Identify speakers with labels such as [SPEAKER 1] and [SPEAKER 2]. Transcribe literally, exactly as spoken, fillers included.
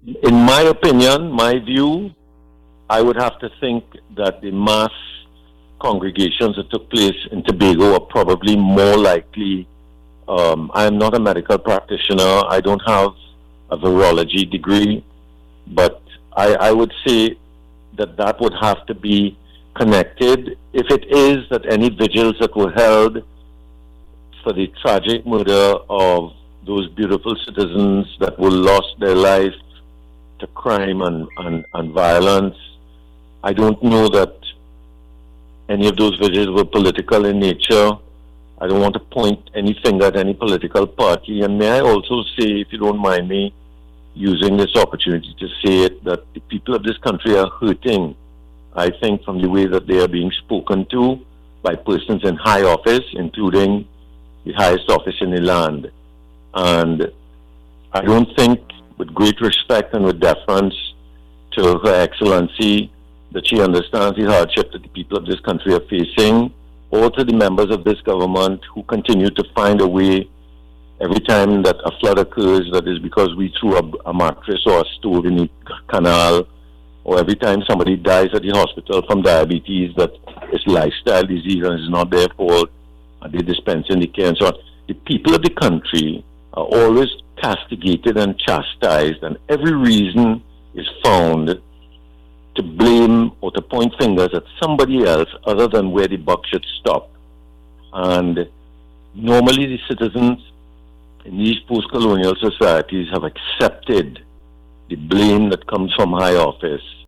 [SPEAKER 1] In my opinion, my view, I would have to think that the mass congregations that took place in Tobago are probably more likely. Um, I am not a medical practitioner. I don't have a virology degree, but I, I would say that that would have to be connected. If it is that any vigils that were held for the tragic murder of those beautiful citizens that were lost their life to crime and, and, and violence, I don't know that any of those vigils were political in nature. I don't want to point any finger at any political party. And may I also say, if you don't mind me using this opportunity to say it, that the people of this country are hurting, I think, from the way that they are being spoken to by persons in high office, including the highest office in the land. And I don't think, with great respect and with deference to Her Excellency, that she understands the hardship that the people of this country are facing, or to the members of this government who continue to find a way every time that a flood occurs, that is because we threw a, a mattress or a stove in the canal, or every time somebody dies at the hospital from diabetes, that it's lifestyle disease and it's not their fault, and they dispense in the care and so on. The people of the country are always castigated and chastised, and every reason is found to blame or to point fingers at somebody else other than where the buck should stop. And normally the citizens in these post-colonial societies have accepted the blame that comes from high office